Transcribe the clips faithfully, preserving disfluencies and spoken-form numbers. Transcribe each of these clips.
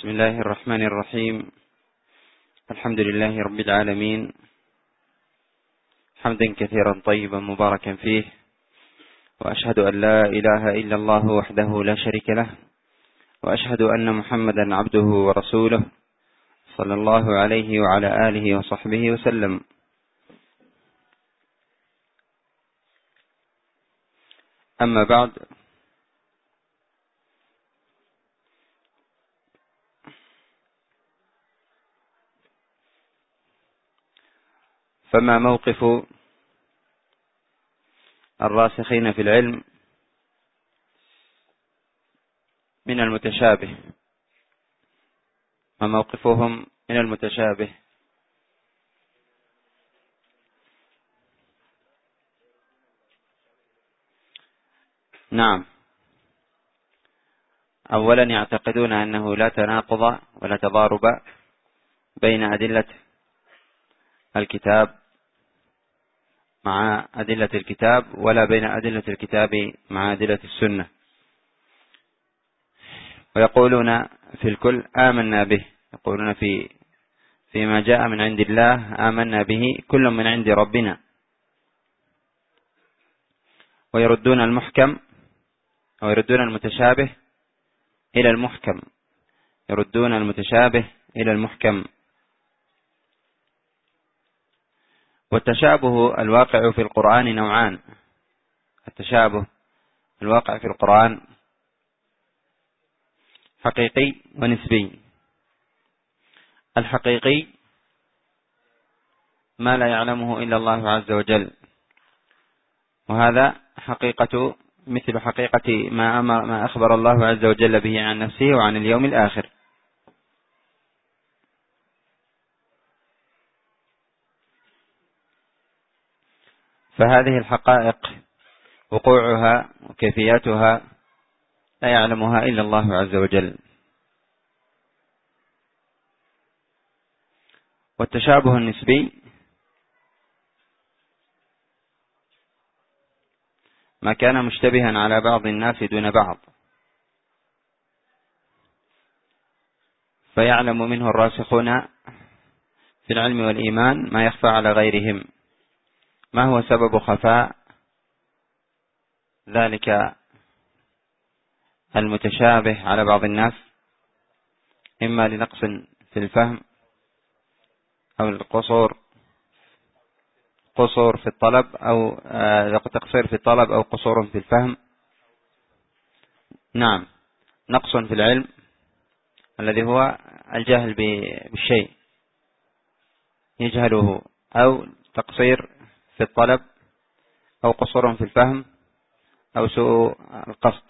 بسم الله الرحمن الرحيم. الحمد لله رب العالمين، حمدا كثيرا طيبا مباركا فيه، وأشهد أن لا إله إلا الله وحده لا شريك له، وأشهد أن محمدا عبده ورسوله صلى الله عليه وعلى آله وصحبه وسلم. أما بعد، فما موقف الراسخين في العلم من المتشابه؟ ما موقفهم من المتشابه؟ نعم، أولا يعتقدون أنه لا تناقض ولا تضارب بين أدلة الكتاب مع أدلة الكتاب، ولا بين أدلة الكتاب مع أدلة السنة، ويقولون في الكل آمنا به، يقولون في فيما جاء من عند الله آمنا به كل من عند ربنا، ويردون المحكم أو يردون المتشابه إلى المحكم، يردون المتشابه إلى المحكم. والتشابه الواقع في القرآن نوعان. التشابه الواقع في القرآن حقيقي ونسبي. الحقيقي ما لا يعلمه إلا الله عز وجل، وهذا حقيقة مثل حقيقة ما أمر ما أخبر الله عز وجل به عن نفسه وعن اليوم الآخر. فهذه الحقائق وقوعها وكيفياتها لا يعلمها إلا الله عز وجل. والتشابه النسبي ما كان مشتبها على بعض الناس دون بعض، فيعلم منه الراسخون في العلم والإيمان ما يخفى على غيرهم. ما هو سبب خفاء ذلك المتشابه على بعض الناس؟ إما لنقص في الفهم، أو القصور قصور في الطلب، أو تقصير في الطلب، أو قصور في الفهم. نعم، نقص في العلم الذي هو الجهل بالشيء يجهله، أو تقصير في الطلب، أو قصور في الفهم، أو سوء القصد.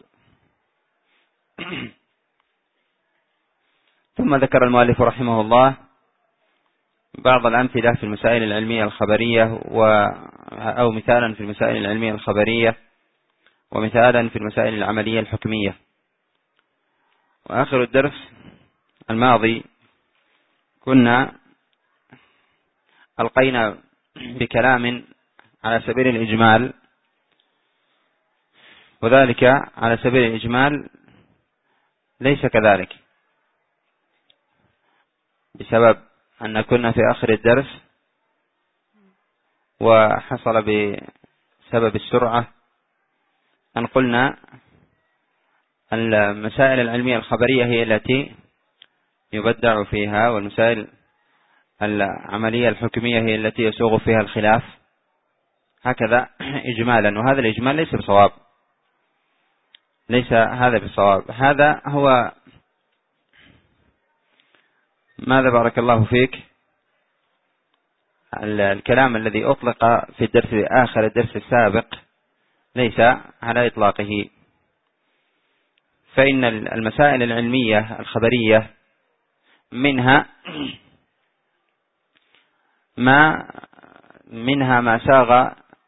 ثم ذكر المؤلف رحمه الله بعض الأمثلة في المسائل العلمية الخبرية، و أو مثالا في المسائل العلمية الخبرية، ومثالا في المسائل العملية الحكمية. وآخر الدرس الماضي كنا ألقينا بكلام على سبيل الإجمال، وذلك على سبيل الإجمال ليس كذلك، بسبب أن كنا في آخر الدرس، وحصل بسبب السرعة أن قلنا المسائل العلمية الخبرية هي التي يبدع فيها، والمسائل العملية الحكمية هي التي يسوغ فيها الخلاف، هكذا إجمالا. وهذا الإجمال ليس بصواب، ليس هذا بصواب. هذا هو ماذا بارك الله فيك الكلام الذي أطلق في الدرس آخر الدرس السابق ليس على إطلاقه. فإن المسائل العلمية الخبرية منها ما منها ما ساغ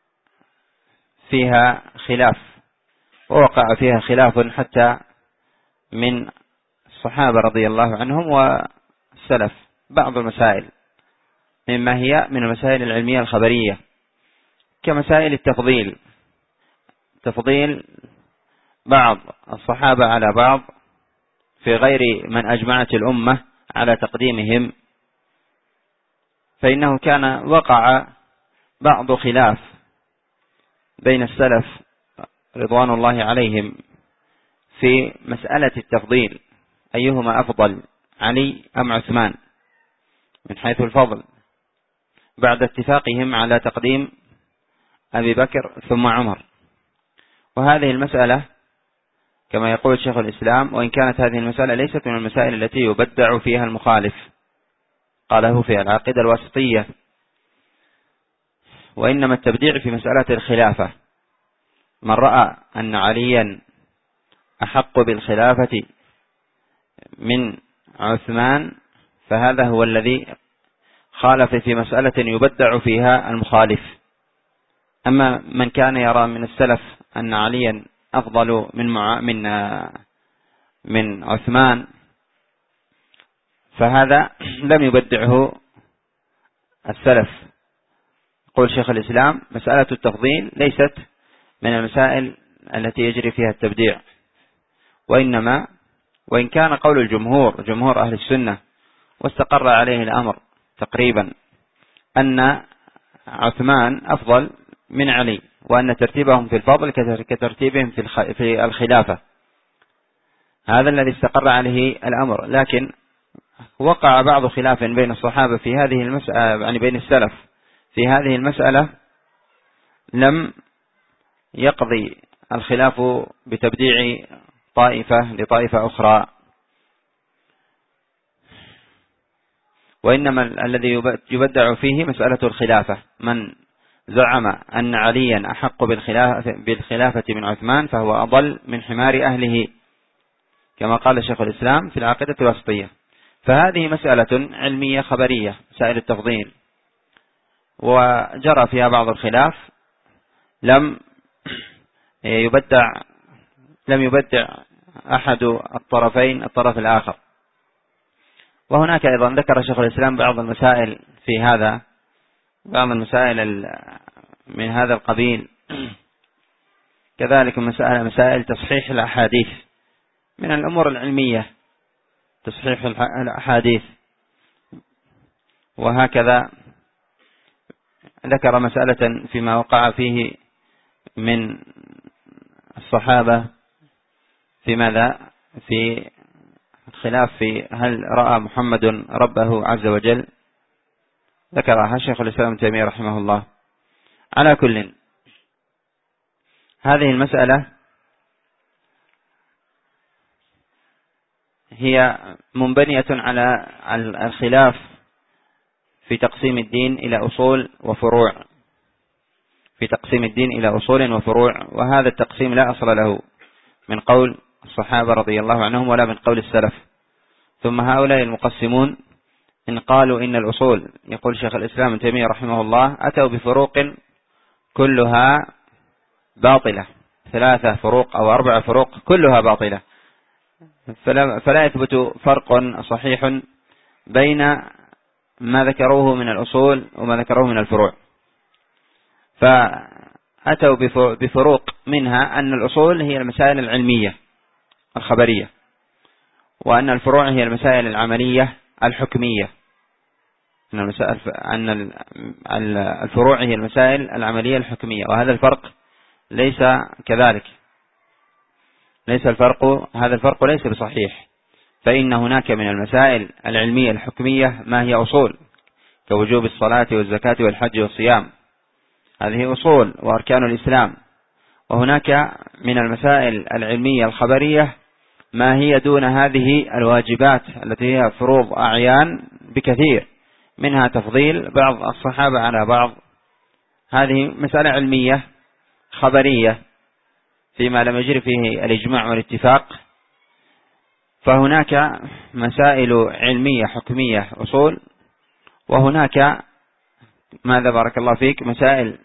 فيها خلاف، ووقع فيها خلاف حتى من الصحابة رضي الله عنهم والسلف. بعض المسائل مما هي من المسائل العلمية الخبرية، كمسائل التفضيل، تفضيل بعض الصحابة على بعض في غير من أجمعت الأمة على تقديمهم، فإنه كان وقع بعض خلاف بين السلف رضوان الله عليهم في مسألة التفضيل، أيهما أفضل، علي أم عثمان، من حيث الفضل، بعد اتفاقهم على تقديم أبي بكر ثم عمر. وهذه المسألة كما يقول شيخ الإسلام، وإن كانت هذه المسألة ليست من المسائل التي يبدع فيها المخالف، قاله في العقيدة الواسطية، وإنما التبديع في مسألة الخلافة. من رأى أن عليا أحق بالخلافة من عثمان فهذا هو الذي خالف في مسألة يبدع فيها المخالف. أما من كان يرى من السلف أن عليا أفضل من من من عثمان فهذا لم يبدعه السلف. يقول شيخ الإسلام: مسألة التفضيل ليست من المسائل التي يجري فيها التبديع، وإنما وإن كان قول الجمهور جمهور أهل السنة واستقر عليه الأمر تقريبا أن عثمان أفضل من علي، وأن ترتيبهم في الفضل كترتيبهم في الخلافة، هذا الذي استقر عليه الأمر. لكن وقع بعض خلاف بين الصحابة في هذه المسألة، يعني بين السلف في هذه المسألة، لم يقضي الخلاف بتبديع طائفة لطائفة أخرى، وإنما الذي يبدع فيه مسألة الخلافة. من زعم أن عليا أحق بالخلافة من عثمان فهو أضل من حمار أهله، كما قال شيخ الإسلام في العقيدة الواسطية. فهذه مسألة علمية خبرية، مسائل التفضيل، وجرى فيها بعض الخلاف، لم يبدع لم يبدع أحد الطرفين الطرف الآخر. وهناك أيضا ذكر شيخ الإسلام بعض المسائل في هذا، بعض المسائل من هذا القبيل، كذلك مسائل مسائل تصحيح الأحاديث من الأمور العلمية، تصحيح الأحاديث. وهكذا ذكر مسألة فيما وقع فيه من الصحابة في ماذا، في الخلاف في هل رأى محمد ربه عز وجل، ذكرها شيخ الإسلام ابن تيمية رحمه الله. على كل، هذه المسألة هي منبنية على الخلاف في تقسيم الدين إلى أصول وفروع، في تقسيم الدين إلى أصول وفروع، وهذا التقسيم لا أصل له من قول الصحابة رضي الله عنهم ولا من قول السلف. ثم هؤلاء المقسمون إن قالوا إن الأصول، يقول شيخ الإسلام ابن تيمية رحمه الله، أتوا بفروق كلها باطلة، ثلاثة فروق أو أربع فروق كلها باطلة، فلا, فلا يثبت فرق صحيح بين ما ذكروه من الأصول وما ذكروه من الفروع. فأتوا بفروق، منها أن الأصول هي المسائل العلمية الخبرية، وأن الفروع هي المسائل العملية الحكمية، أن الفروع هي المسائل العملية الحكمية، وهذا الفرق ليس كذلك، ليس الفرق هذا الفرق ليس بصحيح. فإن هناك من المسائل العلمية الحكمية ما هي أصول، كوجوب الصلاة والزكاة والحج والصيام، هذه أصول وأركان الإسلام. وهناك من المسائل العلمية الخبرية ما هي دون هذه الواجبات التي هي فروض أعيان بكثير، منها تفضيل بعض الصحابة على بعض، هذه مسألة علمية خبرية فيما لم يجري فيه الإجماع والاتفاق. فهناك مسائل علمية حكمية أصول، وهناك ماذا بارك الله فيك مسائل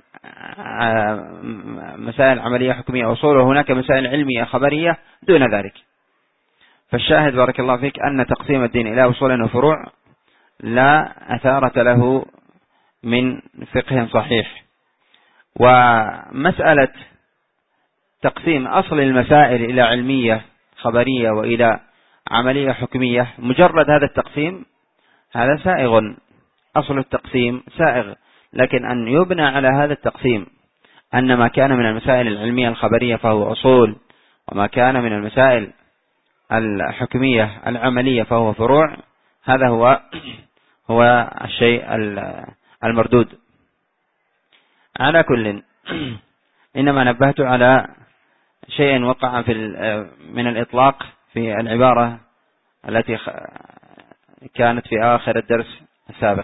مسائل عملية حكمية أصول، وهناك مسائل علمية خبرية دون ذلك. فالشاهد بارك الله فيك أن تقسيم الدين إلى أصول وفروع لا أثارة له من فقه صحيح. ومسألة تقسيم أصل المسائل إلى علمية خبرية وإلى عملية حكمية، مجرد هذا التقسيم هذا سائغ، أصل التقسيم سائغ، لكن أن يبنى على هذا التقسيم أن ما كان من المسائل العلمية الخبرية فهو أصول، وما كان من المسائل الحكمية العملية فهو فروع، هذا هو هو الشيء المردود. على كل إنما نبهت على شيء وقع في من الإطلاق في العبارة التي كانت في آخر الدرس السابق.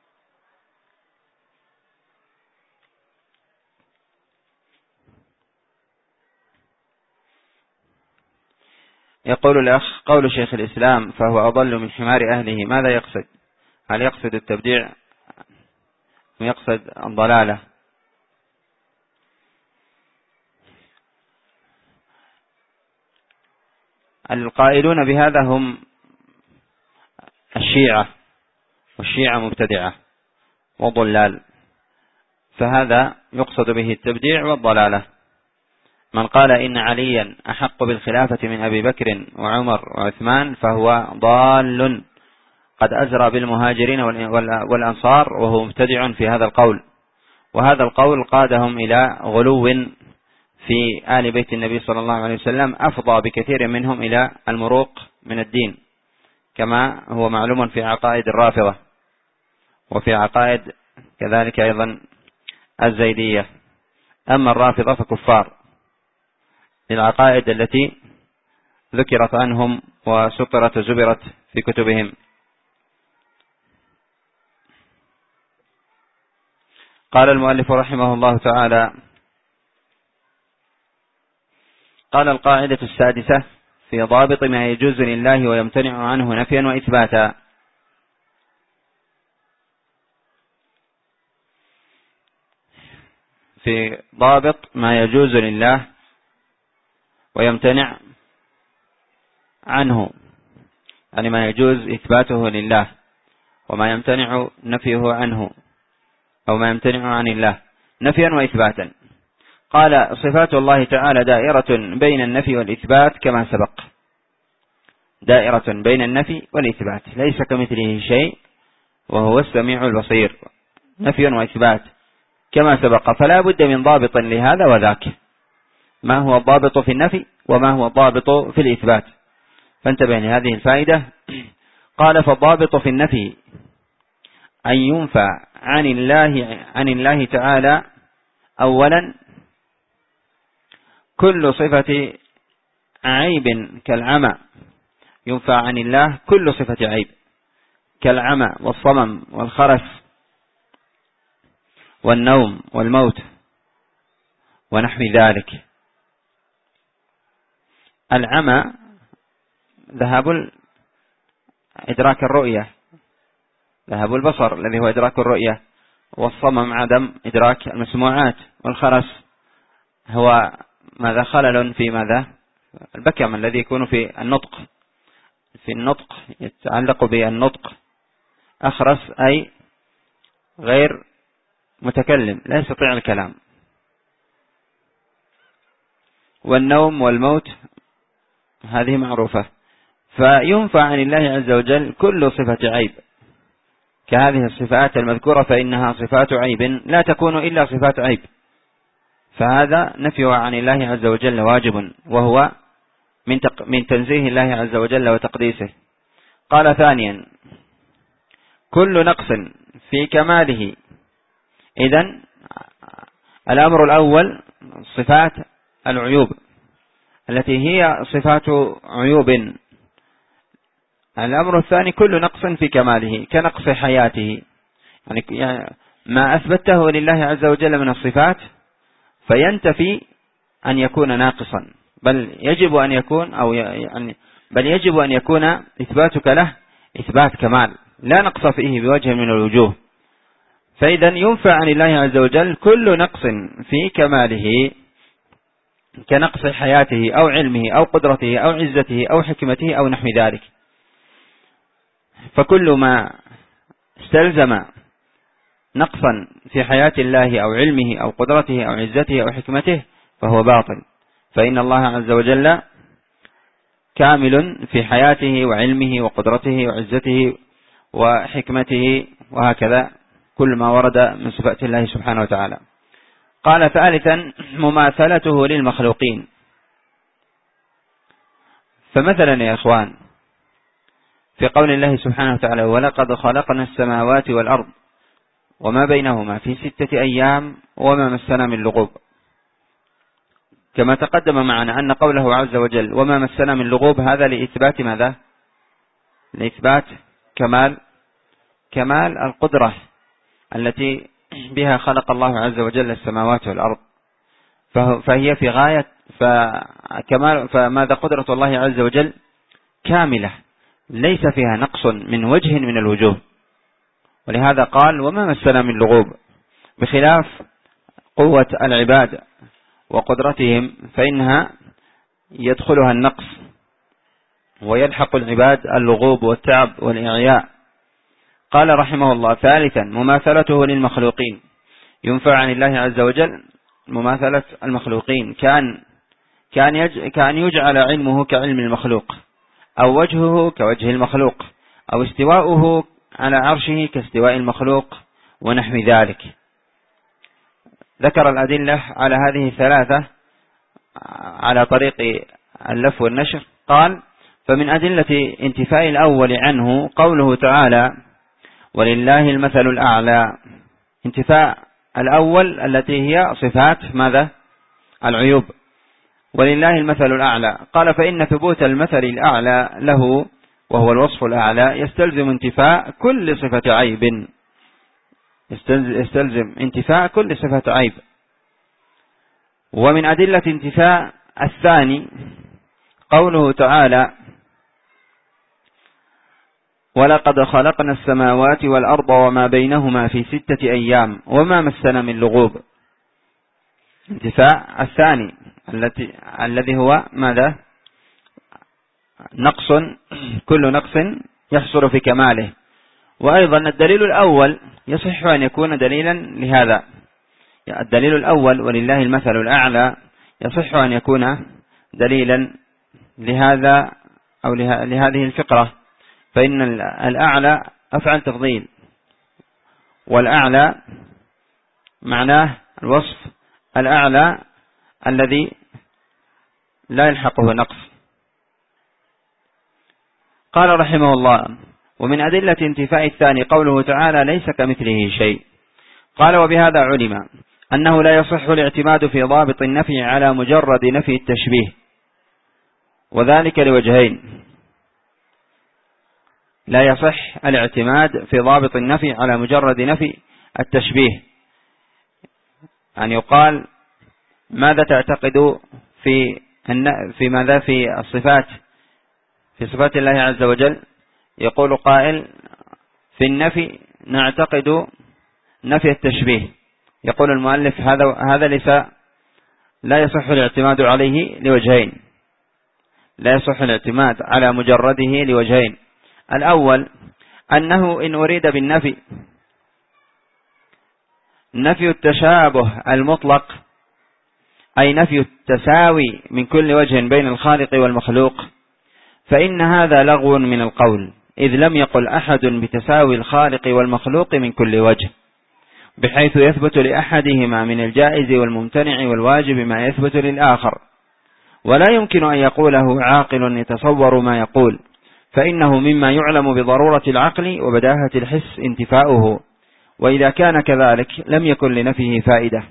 يقول الأخ: قول شيخ الإسلام فهو أضل من حمار أهله، ماذا يقصد؟ هل يقصد التبديع أم يقصد الضلالة؟ القائلون بهذا هم الشيعة، والشيعة مبتدعة وضلال، فهذا يقصد به التبديع والضلالة. من قال إن عليا أحق بالخلافة من أبي بكر وعمر وعثمان فهو ضال قد أزرى بالمهاجرين والأنصار، وهو مبتدع في هذا القول، وهذا القول قادهم إلى غلو في آل بيت النبي صلى الله عليه وسلم أفضى بكثير منهم إلى المروق من الدين، كما هو معلوم في عقائد الرافضة وفي عقائد كذلك أيضا الزيدية. أما الرافضة فكفار للعقائد التي ذكرت عنهم وسطرت وزبرت في كتبهم. قال المؤلف رحمه الله تعالى: قال القاعدة السادسة في ضابط ما يجوز لله ويمتنع عنه نفيا وإثباتا. في ضابط ما يجوز لله ويمتنع عنه، يعني ما يجوز إثباته لله وما يمتنع نفيه عنه، أو ما يمتنع عن الله نفيا وإثباتا. قال: صفات الله تعالى دائرة بين النفي والإثبات كما سبق، دائرة بين النفي والإثبات، ليس كمثله شيء وهو السميع البصير، نفي وإثبات كما سبق، فلا بد من ضابط لهذا وذاك، ما هو الضابط في النفي وما هو الضابط في الإثبات، فانتبه لهذه الفائدة. قال: فالضابط في النفي أن ينفى عن الله عن الله تعالى أولا كل صفة عيب كالعمى، ينفى عن الله كل صفة عيب كالعمى والصمم والخرس والنوم والموت ونحو ذلك. العمى ذهاب إدراك الرؤية، ذهاب البصر الذي هو إدراك الرؤية، والصمم عدم إدراك المسموعات، والخرس هو ماذا خلل في ماذا البكم الذي يكون في النطق، في النطق يتعلق بالنطق، أخرس أي غير متكلم لا يستطيع الكلام. والنوم والموت هذه معروفة. فينفى عن الله عز وجل كل صفة عيب كهذه الصفات المذكورة، فإنها صفات عيب لا تكون إلا صفات عيب، فهذا نفيها عن الله عز وجل واجب، وهو من من تنزيه الله عز وجل وتقديسه. قال: ثانيا كل نقص في كماله. إذن الأمر الأول صفات العيوب التي هي صفات عيوب. الأمر الثاني كل نقص في كماله كنقص حياته، يعني ما أثبته لله عز وجل من الصفات فينتفي أن يكون ناقصا، بل يجب أن يكون أو يعني بل يجب أن يكون إثباتك له إثبات كمال لا نقص فيه بوجه من الوجوه. فإذا ينفى عن الله عز وجل كل نقص في كماله كنقص حياته أو علمه أو قدرته أو عزته أو حكمته أو نحو ذلك. فكل ما استلزم نقصا في حياة الله أو علمه أو قدرته أو عزته أو حكمته فهو باطل، فإن الله عز وجل كامل في حياته وعلمه وقدرته وعزته وحكمته، وهكذا كل ما ورد من صفات الله سبحانه وتعالى. قال ثالثا مماثلته للمخلوقين. فمثلا يا إخوان في قول الله سبحانه وتعالى ولقد خلقنا السماوات والأرض وما بينهما في ستة أيام وما مسنا من لغوب، كما تقدم معنا أن قوله عز وجل وما مسنا من لغوب هذا لإثبات ماذا؟ لإثبات كمال كمال القدرة التي بها خلق الله عز وجل السماوات والأرض، فهي في غاية فكمال فماذا قدرة الله عز وجل كاملة ليس فيها نقص من وجه من الوجوه، ولهذا قال وما مسنا من لغوب، بخلاف قوة العباد وقدرتهم فإنها يدخلها النقص ويلحق العباد اللغوب والتعب والإعياء. قال رحمه الله ثالثا مماثلته للمخلوقين، ينفع عن الله عز وجل مماثلة المخلوقين، كان كان يج كان يجعل علمه كعلم المخلوق، أو وجهه كوجه المخلوق، أو استواؤه على عرشه كاستواء المخلوق ونحو ذلك. ذكر الأدلة على هذه الثلاثة على طريق اللف والنشر. قال فمن أدلة انتفاء الأول عنه قوله تعالى ولله المثل الأعلى، انتفاء الأول التي هي صفات ماذا؟ العيوب، ولله المثل الأعلى. قال فإن ثبوت المثل الأعلى له وهو الوصف الأعلى يستلزم انتفاء كل صفة عيب، يستلزم انتفاء كل صفة عيب. ومن أدلة انتفاء الثاني قوله تعالى ولقد خلقنا السماوات والأرض وما بينهما في ستة أيام وما مسنا من لغوب، انتفاء الثاني التي الذي هو ماذا؟ نقص، كل نقص يحصل في كماله. وأيضا الدليل الأول يصح أن يكون دليلا لهذا، الدليل الأول ولله المثل الأعلى يصح أن يكون دليلا لهذا أو لهذه الفقرة، فإن الأعلى أفعل تفضيل، والأعلى معناه الوصف الأعلى الذي لا يلحقه نقص. قال رحمه الله ومن أدلة انتفاء الثاني قوله تعالى ليس كمثله شيء. قال وبهذا علم أنه لا يصح الاعتماد في ضابط النفي على مجرد نفي التشبيه، وذلك لوجهين. لا يصح الاعتماد في ضابط النفي على مجرد نفي التشبيه، أن يقال ماذا تعتقد في في ماذا في الصفات، في صفات الله عز وجل؟ يقول قائل في النفي نعتقد نفي التشبيه، يقول المؤلف هذا هذا ليس لا يصح الاعتماد عليه لوجهين، لا يصح الاعتماد على مجرده لوجهين. الأول أنه إن أريد بالنفي نفي التشابه المطلق، أي نفي التساوي من كل وجه بين الخالق والمخلوق، فإن هذا لغو من القول، إذ لم يقل أحد بتساوي الخالق والمخلوق من كل وجه، بحيث يثبت لأحدهما من الجائز والممتنع والواجب ما يثبت للآخر، ولا يمكن أن يقوله عاقل يتصور ما يقول، فإنه مما يعلم بضرورة العقل وبداهة الحس انتفاؤه، وإذا كان كذلك لم يكن لنفيه فائدة.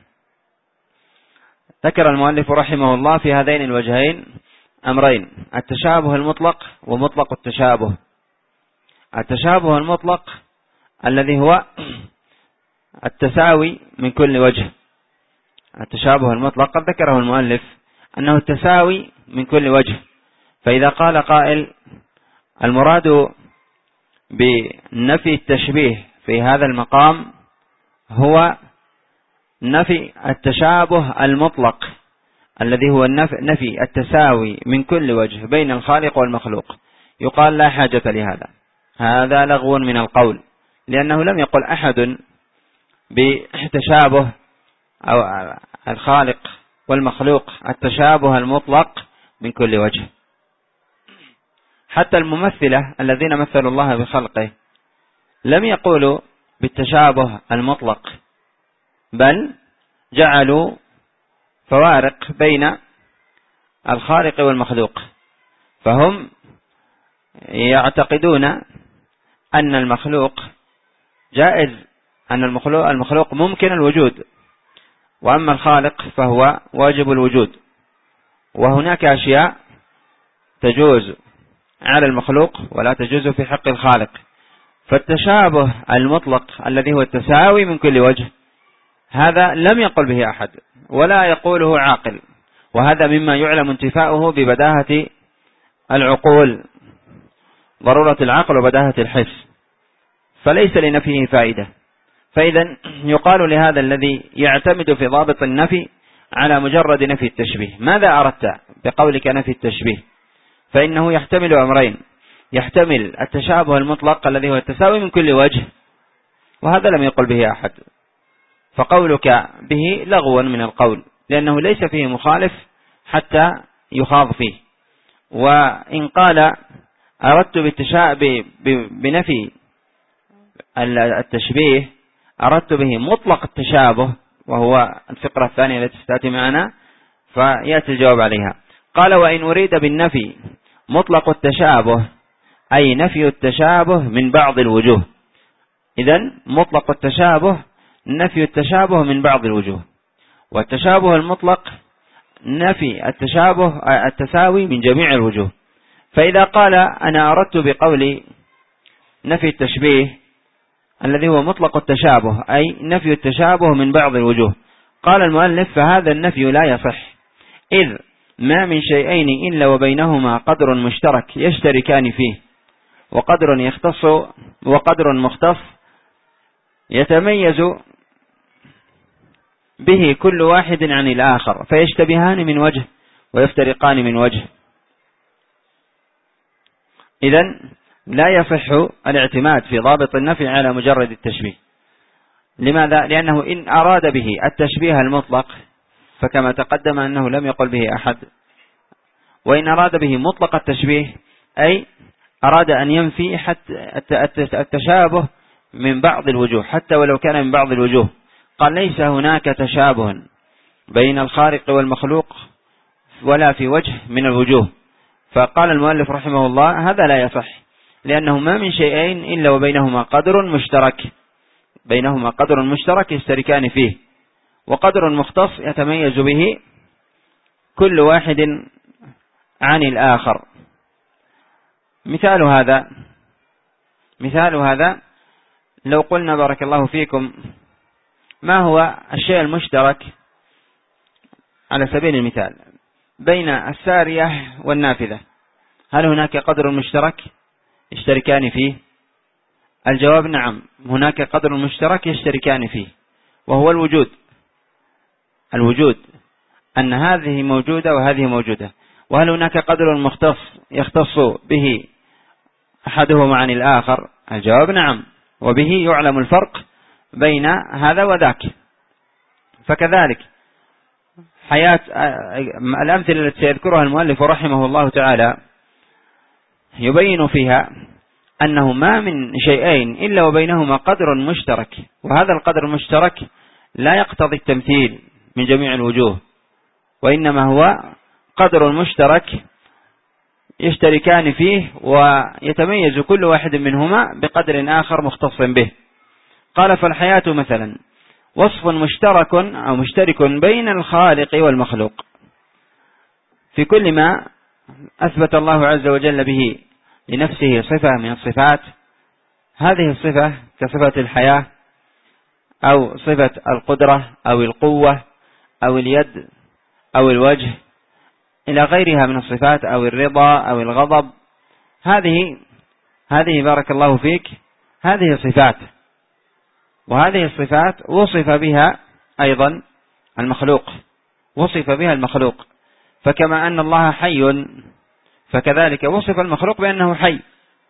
ذكر المؤلف رحمه الله في هذين الوجهين أمرين: التشابه المطلق ومطلق التشابه. التشابه المطلق الذي هو التساوي من كل وجه، التشابه المطلق قد ذكره المؤلف أنه التساوي من كل وجه، فإذا قال قائل المراد بنفي التشبيه في هذا المقام هو نفي التشابه المطلق الذي هو نفي التساوي من كل وجه بين الخالق والمخلوق، يقال لا حاجة لهذا، هذا لغو من القول، لأنه لم يقل أحد بتشابه أو الخالق والمخلوق التشابه المطلق من كل وجه. حتى الممثلة الذين مثلوا الله بخلقه لم يقولوا بالتشابه المطلق، بل جعلوا فوارق بين الخالق والمخلوق، فهم يعتقدون أن المخلوق جائز، أن المخلوق, المخلوق ممكن الوجود، وأما الخالق فهو واجب الوجود، وهناك أشياء تجوز على المخلوق ولا تجوز في حق الخالق. فالتشابه المطلق الذي هو التساوي من كل وجه، هذا لم يقل به أحد ولا يقوله عاقل، وهذا مما يعلم انتفاؤه ببداهة العقول، ضرورة العقل وبداهة الحس، فليس لنفيه فائدة. فإذا يقال لهذا الذي يعتمد في ضابط النفي على مجرد نفي التشبيه: ماذا أردت بقولك نفي التشبيه؟ فإنه يحتمل أمرين: يحتمل التشابه المطلق الذي هو التساوي من كل وجه، وهذا لم يقل به أحد، فقولك به لغو من القول، لأنه ليس فيه مخالف حتى يخاض فيه. وإن قال أردت بنفي التشبيه أردت به مطلق التشابه، وهو الفقرة الثانية التي ستأتي معنا فيأتي الجواب عليها. قال: وإن أريد بالنفي مطلق التشابه أي نفي التشابه من بعض الوجوه. إذن مطلق التشابه نفي التشابه من بعض الوجوه، والتشابه المطلق نفي التشابه التساوي من جميع الوجوه. فإذا قال أنا أردت بقولي نفي التشبيه الذي هو مطلق التشابه أي نفي التشابه من بعض الوجوه، قال المؤلف: فهذا النفي لا يصح، إذ ما من شيئين إلا وبينهما قدر مشترك يشتركان فيه، وقدر يختص وقدر مختص يتميز به كل واحد عن الآخر، فيشتبهان من وجه ويفترقان من وجه. إذن لا يصح الاعتماد في ضابط النفي على مجرد التشبيه. لماذا؟ لأنه إن أراد به التشبيه المطلق فكما تقدم أنه لم يقل به أحد، وإن أراد به مطلق التشبيه أي أراد أن ينفي حتى التشابه من بعض الوجوه، حتى ولو كان من بعض الوجوه. قال: ليس هناك تشابه بين الخالق والمخلوق ولا في وجه من الوجوه. فقال المؤلف رحمه الله: هذا لا يصح، لأنه ما من شيئين إلا وبينهما قدر مشترك، بينهما قدر مشترك يشتركان فيه، وقدر مختص يتميز به كل واحد عن الآخر. مثال هذا مثال هذا لو قلنا بارك الله فيكم: ما هو الشيء المشترك على سبيل المثال بين السارية والنافذة؟ هل هناك قدر مشترك يشتركان فيه؟ الجواب: نعم، هناك قدر مشترك يشتركان فيه، وهو الوجود. الوجود أن هذه موجودة وهذه موجودة. وهل هناك قدر مختص يختص به أحدهما عن الآخر؟ الجواب: نعم، وبه يعلم الفرق بين هذا وذاك. فكذلك حياة الأمثلة التي سيذكرها المؤلف رحمه الله تعالى يبين فيها أنه ما من شيئين إلا وبينهما قدر مشترك، وهذا القدر المشترك لا يقتضي التمثيل من جميع الوجوه، وإنما هو قدر مشترك يشتركان فيه، ويتميز كل واحد منهما بقدر آخر مختص به. قال: فالحياة مثلا وصف مشترك أو مشترك بين الخالق والمخلوق في كل ما أثبت الله عز وجل به لنفسه صفة من الصفات. هذه الصفة كصفة الحياة أو صفة القدرة أو القوة أو اليد أو الوجه إلى غيرها من الصفات، أو الرضا أو الغضب، هذه هذه بارك الله فيك هذه صفات، وهذه الصفات وصف بها أيضا المخلوق، وصف بها المخلوق. فكما أن الله حي فكذلك وصف المخلوق بأنه حي،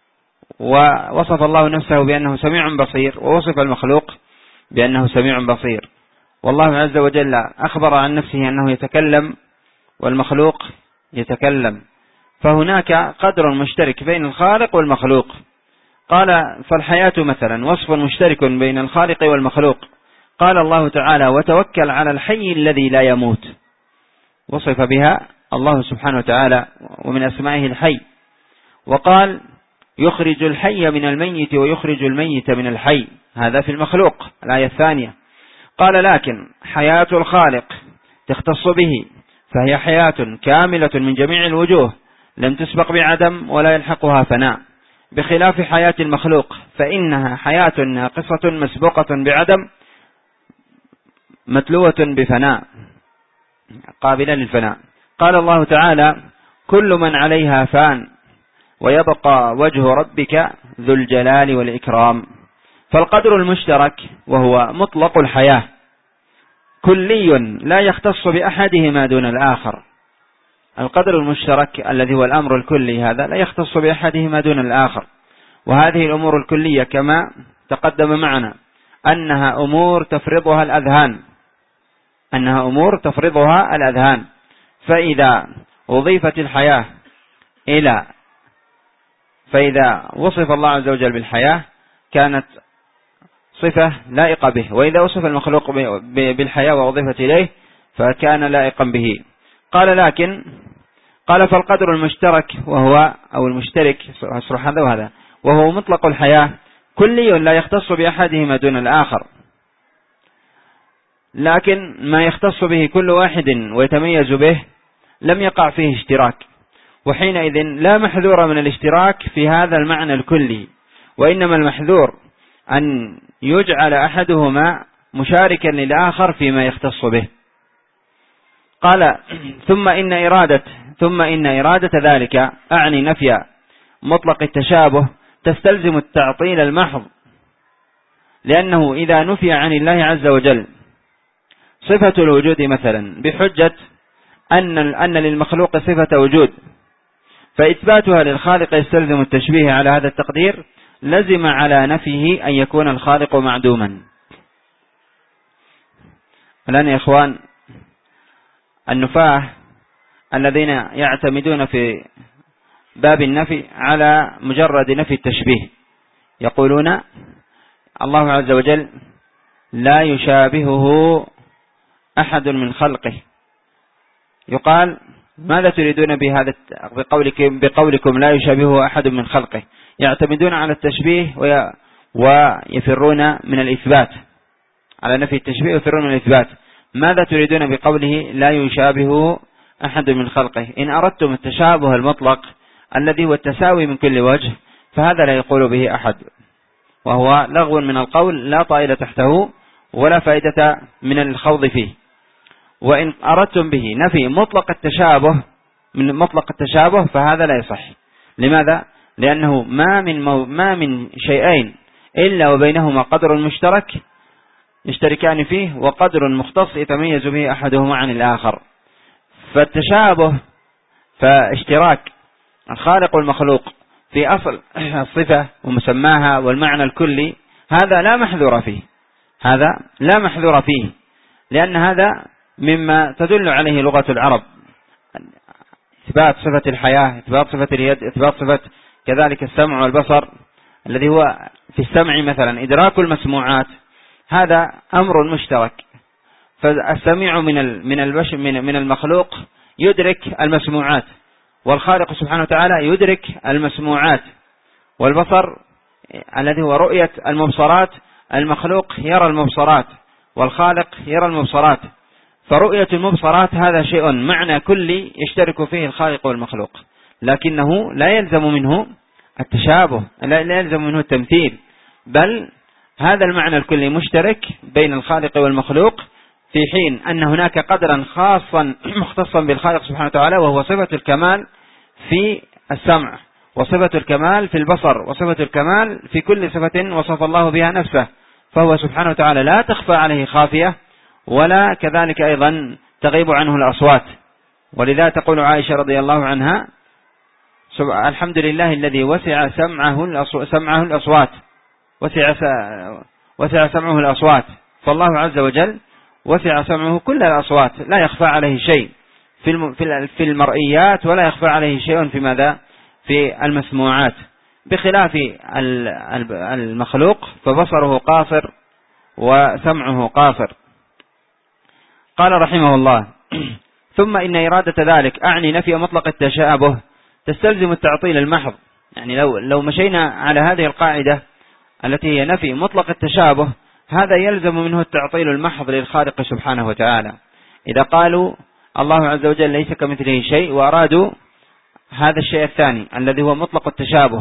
ووصف الله نفسه بأنه سميع بصير، ووصف المخلوق بأنه سميع بصير. والله عز وجل أخبر عن نفسه أنه يتكلم والمخلوق يتكلم، فهناك قدر مشترك بين الخالق والمخلوق. قال فالحياة مثلا وصف مشترك بين الخالق والمخلوق. قال الله تعالى وتوكل على الحي الذي لا يموت، وصف بها الله سبحانه وتعالى ومن أسمائه الحي. وقال يخرج الحي من الميت ويخرج الميت من الحي، هذا في المخلوق الآية الثانية. قال لكن حياة الخالق تختص به، فهي حياة كاملة من جميع الوجوه لم تسبق بعدم ولا يلحقها فناء، بخلاف حياة المخلوق فإنها حياة ناقصة مسبوقة بعدم متلوة بفناء قابلة للفناء. قال الله تعالى كل من عليها فان ويبقى وجه ربك ذو الجلال والإكرام. فالقدر المشترك وهو مطلق الحياة كلي لا يختص بأحدهما دون الآخر. القدر المشترك الذي هو الأمر الكلي هذا لا يختص بأحدهما دون الآخر. وهذه الأمور الكلية كما تقدم معنا أنها أمور تفرضها الأذهان أنها أمور تفرضها الأذهان فإذا أضيفت الحياة إلى فإذا وصف الله عز وجل بالحياة كانت صفة لائقة به، وإذا وصف المخلوق بالحياة وأضيفت إليه فكان لائقا به. قال لكن قال فالقدر المشترك وهو أو المشترك أشرح هذا وهذا وهو مطلق الحياة كلي لا يختص بأحدهما دون الآخر، لكن ما يختص به كل واحد ويتميز به لم يقع فيه اشتراك، وحينئذ لا محذور من الاشتراك في هذا المعنى الكلي، وإنما المحذور أن يجعل أحدهما مشاركا للآخر فيما يختص به. قال ثم إن إرادة ثم إن إرادة ذلك أعني نفي مطلق التشابه تستلزم التعطيل المحض، لأنه إذا نفي عن الله عز وجل صفة الوجود مثلا بحجة أن أن للمخلوق صفة وجود فإثباتها للخالق يستلزم التشبيه على هذا التقدير، لزم على نفيه أن يكون الخالق معدوما. الآن يا إخوان النفاة الذين يعتمدون في باب النفي على مجرد نفي التشبيه يقولون الله عز وجل لا يشابهه أحد من خلقه. يقال ماذا تريدون بهذا بقولكم, بقولكم لا يشابهه أحد من خلقه؟ يعتمدون على التشبيه ويفرون من الإثبات، على نفي التشبيه ويفرون من الإثبات. ماذا تريدون بقوله لا يشابهه أحد من خلقه؟ إن أردتم التشابه المطلق الذي هو التساوي من كل وجه فهذا لا يقول به أحد، وهو لغو من القول لا طائل تحته ولا فائدة من الخوض فيه. وإن أردتم به نفي مطلق التشابه من مطلق التشابه فهذا لا يصح. لماذا؟ لأنه ما من مو ما من شيئين إلا وبينهما قدر مشترك يشتركان فيه وقدر مختص يتميز به أحدهما عن الآخر. فالتشابه فاشتراك الخالق والمخلوق في أصل الصفة ومسماها والمعنى الكلي هذا لا محذور فيه، هذا لا محذور فيه، لأن هذا مما تدل عليه لغة العرب، إثبات صفة الحياة، إثبات صفة اليد، إثبات صفة كذلك السمع والبصر الذي هو في السمع مثلا إدراك المسموعات، هذا أمر مشترك. فالسميع من من البشر من من المخلوق يدرك المسموعات، والخالق سبحانه وتعالى يدرك المسموعات، والبصر الذي هو رؤية المبصرات، المخلوق يرى المبصرات والخالق يرى المبصرات. فرؤية المبصرات هذا شيء معنى كلي يشترك فيه الخالق والمخلوق، لكنه لا يلزم منه التشابه، لا يلزم منه التمثيل، بل هذا المعنى الكلي مشترك بين الخالق والمخلوق، في حين أن هناك قدرا خاصا مختصا بالخالق سبحانه وتعالى وهو صفة الكمال في السمع، وصفة الكمال في البصر، وصفة الكمال في كل صفة وصف الله بها نفسه، فهو سبحانه وتعالى لا تخفى عليه خافية، ولا كذلك أيضا تغيب عنه الأصوات. ولذا تقول عائشة رضي الله عنها الحمد لله الذي وسع سمعه سمعه الأصوات وسع وسع سمعه الأصوات. فالله عز وجل وسع سمعه كل الأصوات لا يخفى عليه شيء، في في المرئيات ولا يخفى عليه شيء في ماذا؟ في المسموعات، بخلاف المخلوق فبصره قاصر وسمعه قاصر. قال رحمه الله: ثم إن إرادة ذلك أعني نفي مطلق التشابه تستلزم التعطيل المحض. يعني لو لو مشينا على هذه القاعدة التي هي نفي مطلق التشابه، هذا يلزم منه التعطيل المحض للخالق سبحانه وتعالى. إذا قالوا الله عز وجل ليس كمثله شيء وأرادوا هذا الشيء الثاني الذي هو مطلق التشابه،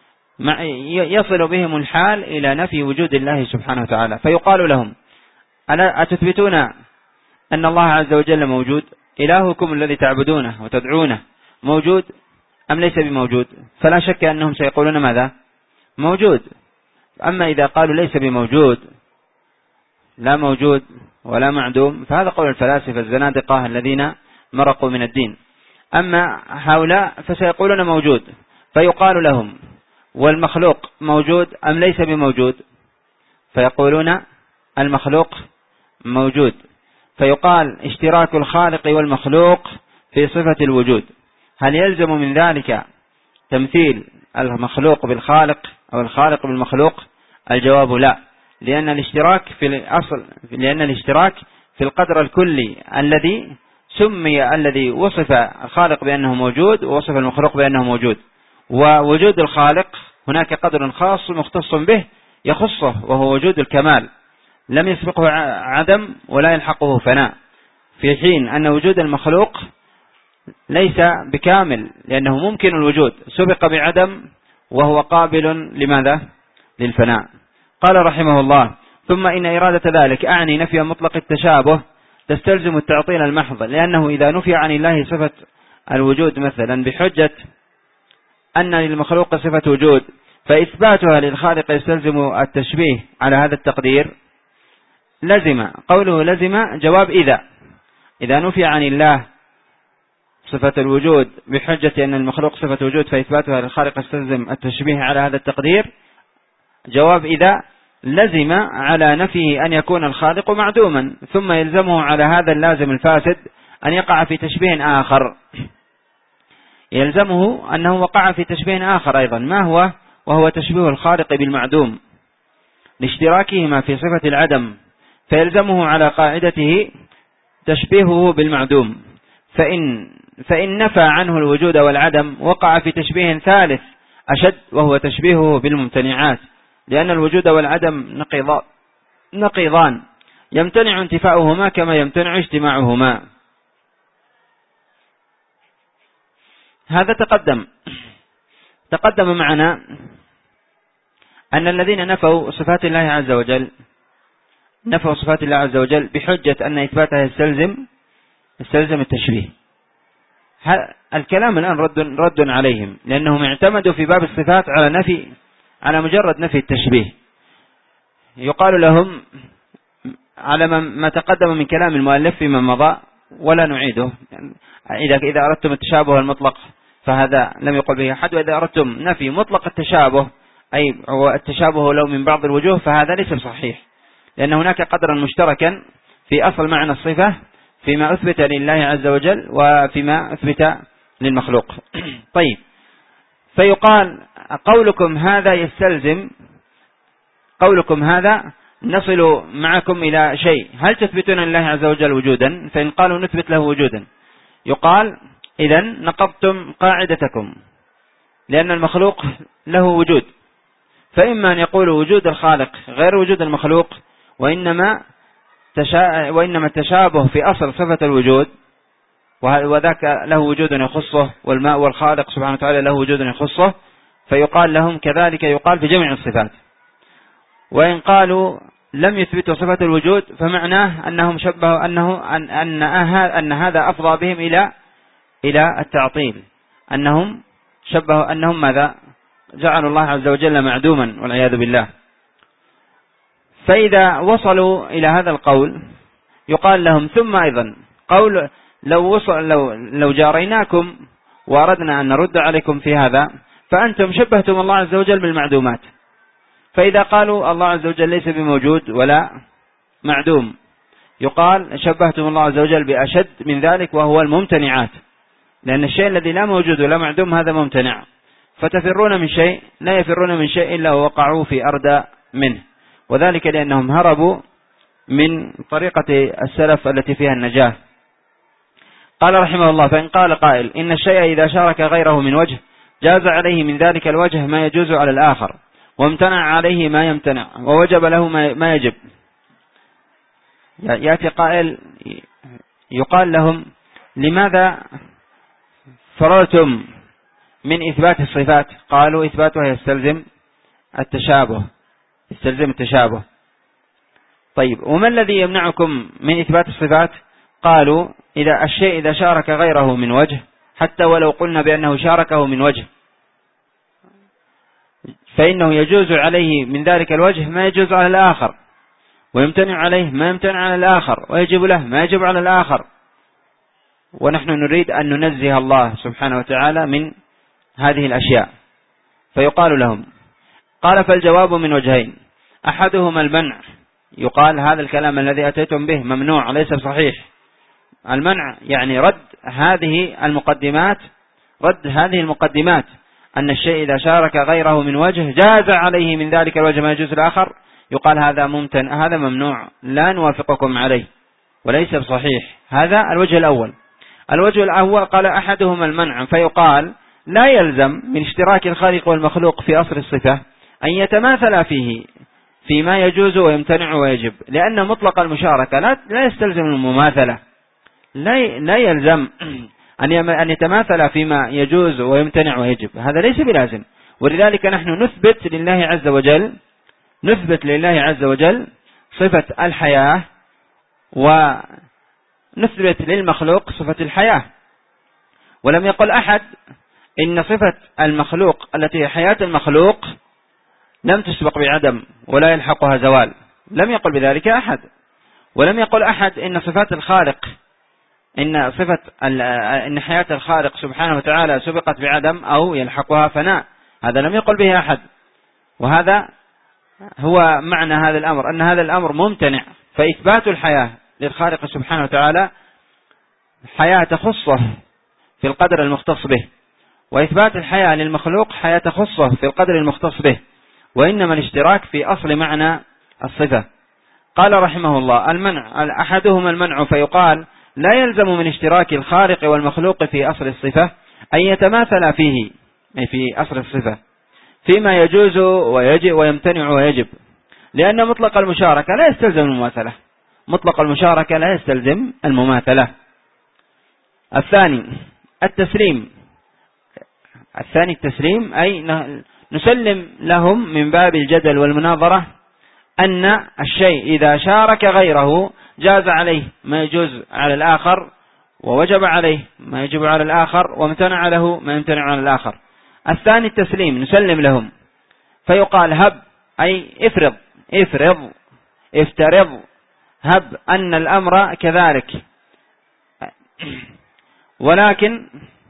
يصل بهم الحال إلى نفي وجود الله سبحانه وتعالى، فيقال لهم: ألا أتثبتون أن الله عز وجل موجود؟ إلهكم الذي تعبدونه وتدعونه موجود أم ليس بموجود؟ فلا شك أنهم سيقولون ماذا؟ موجود. أما إذا قالوا ليس بموجود، لا موجود ولا معدوم، فهذا قول الفلاسفة الزنادقة الذين مرقوا من الدين. أما هؤلاء فسيقولون موجود، فيقال لهم: والمخلوق موجود أم ليس بموجود؟ فيقولون المخلوق موجود. فيقال: اشتراك الخالق والمخلوق في صفة الوجود، هل يلزم من ذلك تمثيل المخلوق بالخالق أو الخالق بالمخلوق؟ الجواب لا، لأن الاشتراك في الأصل لأن الاشتراك في القدر الكلي الذي سمي الذي وصف الخالق بأنه موجود ووصف المخلوق بأنه موجود، ووجود الخالق هناك قدر خاص مختص به يخصه وهو وجود الكمال، لم يسبقه عدم ولا يلحقه فناء، في حين أن وجود المخلوق ليس بكامل لأنه ممكن الوجود سبق بعدم وهو قابل لماذا؟ للفناء. قال رحمه الله: ثم إن إرادة ذلك أعني نفي مطلق التشابه تستلزم التعطيل المحض، لأنه إذا نفي عن الله صفة الوجود مثلا بحجة أن للمخلوق صفة وجود، فإثباتها للخالق يستلزم التشبيه على هذا التقدير. لزم قوله لزم جواب إذا إذا نفي عن الله صفة الوجود بحجة أن المخلوق صفة وجود فإثباتها للخالق يستلزم التشبيه على هذا التقدير، جواب إذا لزم على نفيه أن يكون الخالق معدوما، ثم يلزمه على هذا اللازم الفاسد أن يقع في تشبيه آخر، يلزمه أنه وقع في تشبيه آخر أيضا، ما هو؟ وهو تشبيه الخالق بالمعدوم لاشتراكهما في صفة العدم، فيلزمه على قاعدته تشبيهه بالمعدوم، فإن, فإن نفى عنه الوجود والعدم وقع في تشبيه ثالث أشد وهو تشبيهه بالممتنعات، لأن الوجود والعدم نقيضان يمتنع انتفاؤهما كما يمتنع اجتماعهما. هذا تقدم تقدم معنا أن الذين نفوا صفات الله عز وجل نفوا صفات الله عز وجل بحجة أن إثباتها يستلزم يستلزم التشبيه. الكلام الآن رد رد عليهم، لأنهم اعتمدوا في باب الصفات على نفي على مجرد نفي التشبيه. يقال لهم على ما تقدم من كلام المؤلف فيما مضى ولا نعيده، إذا إذا أردتم التشابه المطلق فهذا لم يقل به أحد، وإذا أردتم نفي مطلق التشابه أي هو التشابه لو من بعض الوجوه فهذا ليس صحيح، لأن هناك قدرا مشتركا في أصل معنى الصفة فيما أثبت لله عز وجل وفيما أثبت للمخلوق. طيب، فيقال قولكم هذا يستلزم قولكم هذا نصل معكم إلى شيء، هل تثبتون لله عز وجل وجودا؟ فإن قالوا نثبت له وجودا يقال إذن نقضتم قاعدتكم، لأن المخلوق له وجود، فإما أن يقولوا وجود الخالق غير وجود المخلوق، وإنما تشا... وإنما التشابه في أصل صفة الوجود، وذاك له وجود يخصه، والماء والخالق سبحانه وتعالى له وجود يخصه، فيقال لهم كذلك يقال في جميع الصفات. وإن قالوا لم يثبتوا صفة الوجود فمعناه أنهم شبهوا أنه أن أن, أن هذا أفضى بهم إلى إلى التعطيل، أنهم شبهوا أنهم ماذا؟ جعلوا الله عز وجل معدوما والعياذ بالله. فإذا وصلوا إلى هذا القول يقال لهم ثم أيضا قول لو وصل لو لو جاريناكم وأردنا أن نرد عليكم في هذا فأنتم شبهتم الله عز وجل بالمعدومات، فإذا قالوا الله عز وجل ليس بموجود ولا معدوم يقال شبهتم الله عز وجل بأشد من ذلك وهو الممتنعات، لأن الشيء الذي لا موجود ولا معدوم هذا ممتنع، فتفرون من شيء لا يفرون من شيء إلا وقعوا في أردى منه، وذلك لأنهم هربوا من طريقة السلف التي فيها النجاة. قال رحمه الله: فإن قال قائل إن الشيء إذا شارك غيره من وجه جاز عليه من ذلك الوجه ما يجوز على الآخر، وامتنع عليه ما يمتنع، ووجب له ما يجب. يأتي قائل يقال لهم: لماذا فررتم من إثبات الصفات؟ قالوا: إثباتها يستلزم التشابه يستلزم التشابه. طيب، وما الذي يمنعكم من إثبات الصفات؟ قالوا: إذا الشيء إذا شارك غيره من وجه، حتى ولو قلنا بأنه شاركه من وجه، فإنه يجوز عليه من ذلك الوجه ما يجوز على الآخر، ويمتنع عليه ما يمتنع على الآخر، ويجب له ما يجب على الآخر. ونحن نريد أن ننزه الله سبحانه وتعالى من هذه الأشياء. فيقال لهم: قال: فالجواب من وجهين، أحدهما المنع. يقال هذا الكلام الذي أتيتم به ممنوع ليس صحيح. المنع يعني رد هذه المقدمات رد هذه المقدمات أن الشيء إذا شارك غيره من وجه جاز عليه من ذلك الوجه ما يجوز الآخر، يقال هذا ممتن هذا ممنوع لا نوافقكم عليه وليس بصحيح. هذا الوجه الأول. الوجه الأول قال: أحدهما المنع، فيقال لا يلزم من اشتراك الخالق والمخلوق في أصل الصفة أن يتماثل فيه فيما يجوز ويمتنع ويجب، لأن مطلق المشاركة لا يستلزم المماثلة، لا يلزم أن يتماثل فيما يجوز ويمتنع ويجب، هذا ليس بلازم. ولذلك نحن نثبت لله عز وجل نثبت لله عز وجل صفة الحياة، ونثبت للمخلوق صفة الحياة. ولم يقل أحد إن صفة المخلوق التي هي حياة المخلوق لم تسبق بعدم ولا يلحقها زوال، لم يقل بذلك أحد. ولم يقل أحد إن صفات الخالق إن صفة إن حياة الخالق سبحانه وتعالى سبقت بعدم أو يلحقها فناء، هذا لم يقل به أحد. وهذا هو معنى هذا الأمر، أن هذا الأمر ممتنع. فإثبات الحياة للخالق سبحانه وتعالى حياة تخصه في القدر المختص به، وإثبات الحياة للمخلوق حياة تخصه في القدر المختص به، وإنما الاشتراك في أصل معنى الصفة. قال رحمه الله: المنع أحدهما المنع، فيقال لا يلزم من اشتراك الخالق والمخلوق في أصل الصفة أن يتماثل فيه، أي في أصل الصفة، فيما يجوز ويجب ويمتنع ويجب، لأن مطلق المشاركة لا يستلزم المماثلة مطلق المشاركة لا يستلزم المماثلة. الثاني التسليم الثاني التسليم أي نسلم لهم من باب الجدل والمناظرة أن الشيء إذا شارك غيره جاز عليه ما يجوز على الآخر، ووجب عليه ما يجب على الآخر، وامتنع له ما يمتنع على الآخر. الثاني التسليم نسلم لهم، فيقال هب أي افرض افرض افترض هب أن الأمر كذلك، ولكن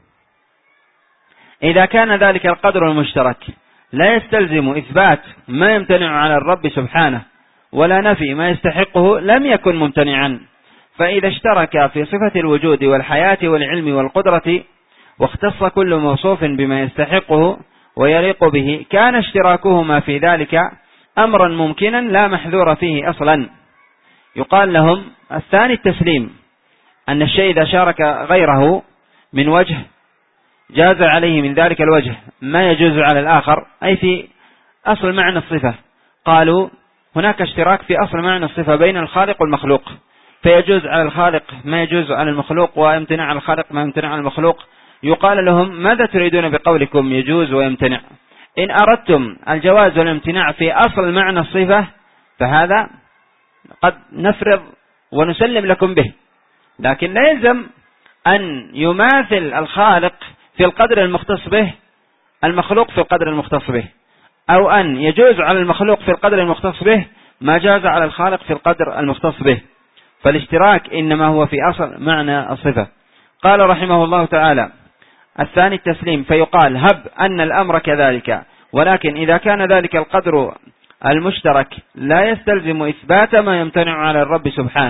إذا كان ذلك القدر المشترك لا يستلزم إثبات ما يمتنع على الرب سبحانه ولا نفي ما يستحقه لم يكن ممتنعا. فإذا اشترك في صفة الوجود والحياة والعلم والقدرة واختص كل موصوف بما يستحقه ويليق به، كان اشتراكهما في ذلك أمرا ممكنا لا محذور فيه أصلا. يقال لهم الثاني التسليم، أن الشيء إذا شارك غيره من وجه جاز عليه من ذلك الوجه ما يجوز على الآخر، أي في أصل معنى الصفة. قالوا هناك اشتراك في أصل معنى الصفة بين الخالق والمخلوق، فيجوز على الخالق ما يجوز على المخلوق، ويمتنع على الخالق ما يمتنع على المخلوق. يقال لهم ماذا تريدون بقولكم يجوز ويمتنع؟ إن أردتم الجواز والامتناع في أصل معنى الصفة فهذا قد نفرض ونسلم لكم به، لكن لا يلزم أن يماثل الخالق في القدر المختص به المخلوق في القدر المختص به، أو أن يجوز على المخلوق في القدر المختص به ما جاز على الخالق في القدر المختص به. فالاشتراك إنما هو في أصل معنى الصفة. قال رحمه الله تعالى: الثاني التسليم، فيقال هب أن الأمر كذلك، ولكن إذا كان ذلك القدر المشترك لا يستلزم إثبات ما يمتنع على الرب سبحانه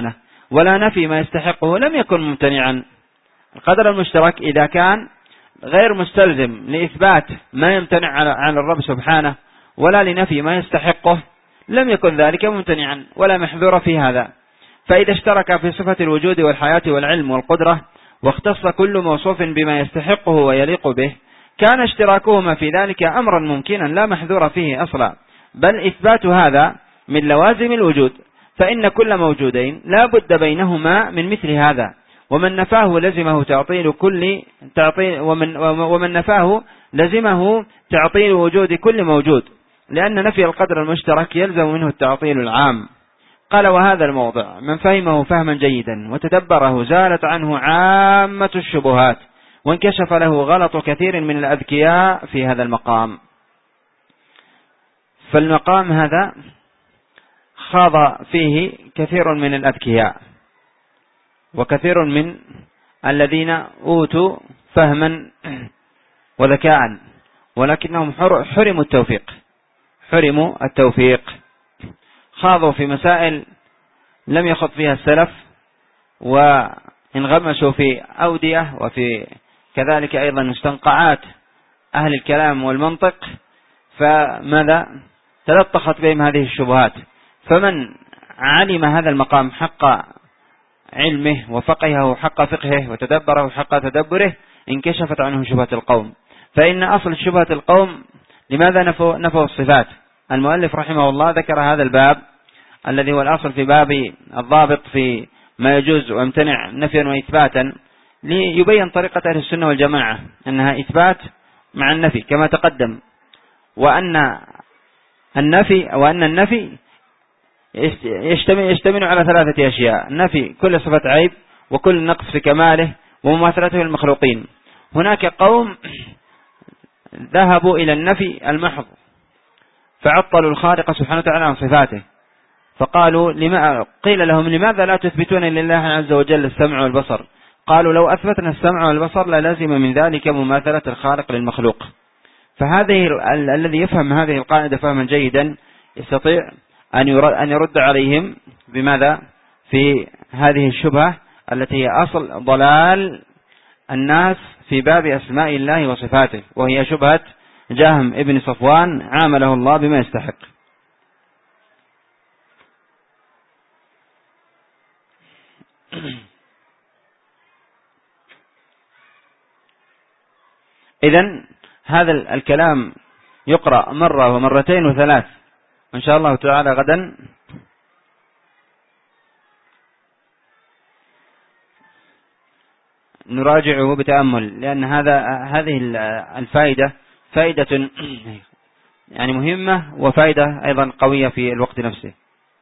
ولا نفي ما يستحقه لم يكن ممتنعا. القدر المشترك إذا كان غير مستلزم لإثبات ما يمتنع عن الرب سبحانه ولا لنفي ما يستحقه لم يكن ذلك ممتنعا ولا محذور في هذا. فإذا اشترك في صفة الوجود والحياة والعلم والقدرة واختص كل موصوف بما يستحقه ويليق به كان اشتراكهما في ذلك أمرا ممكنا لا محذور فيه أصلا، بل إثبات هذا من لوازم الوجود، فإن كل موجودين لا بد بينهما من مثل هذا، ومن نفاه لزمه تعطيل كل تعطيل ومن ومن نفاه لزمه تعطيل وجود كل موجود، لأن نفي القدر المشترك يلزم منه التعطيل العام. قال: وهذا الموضع من فهمه فهما جيدا وتدبره زالت عنه عامة الشبهات، وانكشف له غلط كثير من الأذكياء في هذا المقام. فالمقام هذا خاض فيه كثير من الأذكياء وكثير من الذين أوتوا فهما وذكاء، ولكنهم حرموا التوفيق حرموا التوفيق خاضوا في مسائل لم يخض فيها السلف، وانغمسوا في أودية وفي كذلك أيضا مستنقعات أهل الكلام والمنطق، فماذا تلطخت بهم هذه الشبهات. فمن علم هذا المقام حق علمه وفقهه حق فقهه وتدبره حق تدبره انكشفت عنه شبهة القوم. فإن أصل شبهة القوم لماذا نفوا, نفوا الصفات؟ المؤلف رحمه الله ذكر هذا الباب الذي هو الأصل في باب الضابط في ما يجوز ويمتنع نفيا وإثباتا ليبين طريقة أهل السنة والجماعة أنها إثبات مع النفي كما تقدم، وأن النفي وأن النفي يشتمل, يشتمل على ثلاثة أشياء: نفي كل صفة عيب، وكل نقص في كماله، ومماثلته للمخلوقين. هناك قوم ذهبوا إلى النفي المحض فعطلوا الخالق سبحانه وتعالى عن صفاته، فقالوا لما قيل لهم: لماذا لا تثبتون لله عز وجل السمع والبصر؟ قالوا: لو أثبتنا السمع والبصر للازم من ذلك مماثلة الخالق للمخلوق. فهذه الذي يفهم هذه القاعدة فهما جيدا يستطيع أن يرد عليهم بماذا؟ في هذه الشبهة التي هي أصل ضلال الناس في باب أسماء الله وصفاته، وهي شبهة جهم ابن صفوان عامله الله بما يستحق. إذن هذا الكلام يقرأ مرة ومرتين وثلاث، إن شاء الله تعالى غدا نراجعه بتأمل، لأن هذا هذه الفائدة فائدة يعني مهمة وفائدة أيضا قوية في الوقت نفسه.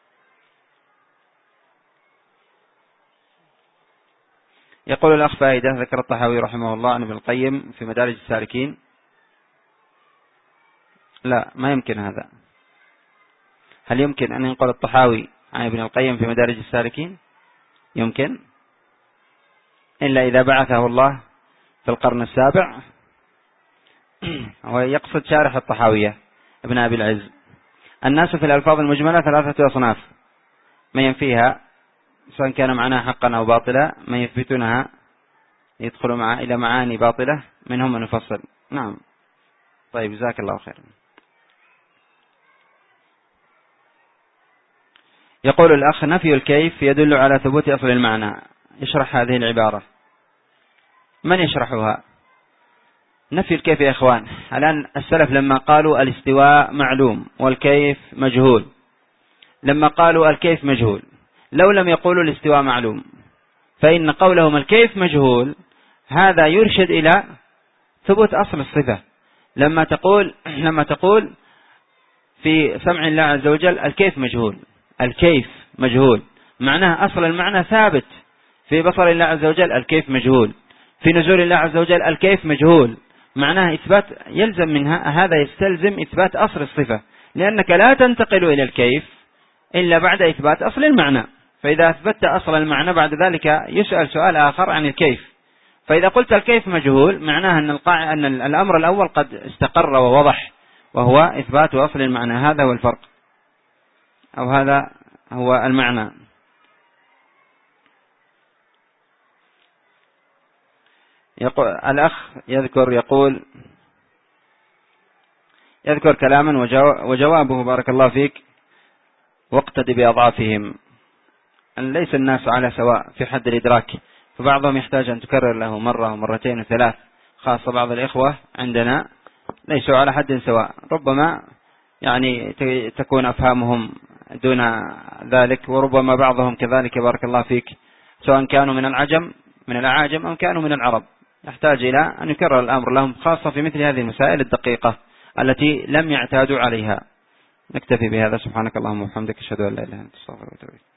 يقول الأخ فائدة: ذكر الطحاوي رحمه الله عن ابن القيم في مدارج السالكين. لا، ما يمكن هذا. هل يمكن أن ينقل الطحاوي عن ابن القيم في مدارج السالكين؟ يمكن، إلا إذا بعثه الله في القرن السابع. ويقصد شارح الطحاوية ابن أبي العز: الناس في الألفاظ المجملة ثلاثة أصناف: من ينفيها سواء كان معناها حقا أو باطلا، من يثبتونها يدخل مع إلى معاني باطلة، منهم من يفصل. نعم، طيب، جزاك الله خير. يقول الأخ: نفي الكيف يدل على ثبوت أصل المعنى. يشرح هذه العبارة. من يشرحها؟ نفي الكيف يا إخوان، الآن السلف لما قالوا الاستواء معلوم والكيف مجهول، لما قالوا الكيف مجهول، لو لم يقولوا الاستواء معلوم، فإن قولهم الكيف مجهول هذا يرشد إلى ثبوت أصل الصفة. لما تقول لما تقول في سمع الله عز وجل الكيف مجهول، الكيف مجهول معناه أصل المعنى ثابت. في بصر الله عز وجل الكيف مجهول، في نزول الله عز وجل الكيف مجهول، معناه إثبات يلزم منها، هذا يستلزم إثبات أصل الصفة، لأنك لا تنتقل إلى الكيف إلا بعد إثبات أصل المعنى. فإذا أثبتت أصل المعنى بعد ذلك يسأل سؤال آخر عن الكيف. فإذا قلت الكيف مجهول معناه أن, القاع... أن الأمر الأول قد استقر ووضح، وهو إثبات أصل المعنى. هذا هو الفرق، أو هذا هو المعنى. يقول الأخ يذكر يقول يذكر كلاما وجوابه بارك الله فيك: واقتد بأضعافهم. أن ليس الناس على سواء في حد الإدراك، فبعضهم يحتاج أن تكرر له مرة ومرتين وثلاث، خاصة بعض الإخوة عندنا ليسوا على حد سواء، ربما يعني تكون أفهامهم دون ذلك، وربما بعضهم كذلك بارك الله فيك سواء كانوا من العجم من الأعاجم أو كانوا من العرب، يحتاج إلى أن يكرر الأمر لهم، خاصة في مثل هذه المسائل الدقيقة التي لم يعتادوا عليها. نكتفي بهذا. سبحانك اللهم وبحمدك، أشهد أن لا إله إلا أنت، أستغفرك وأتوب إليك.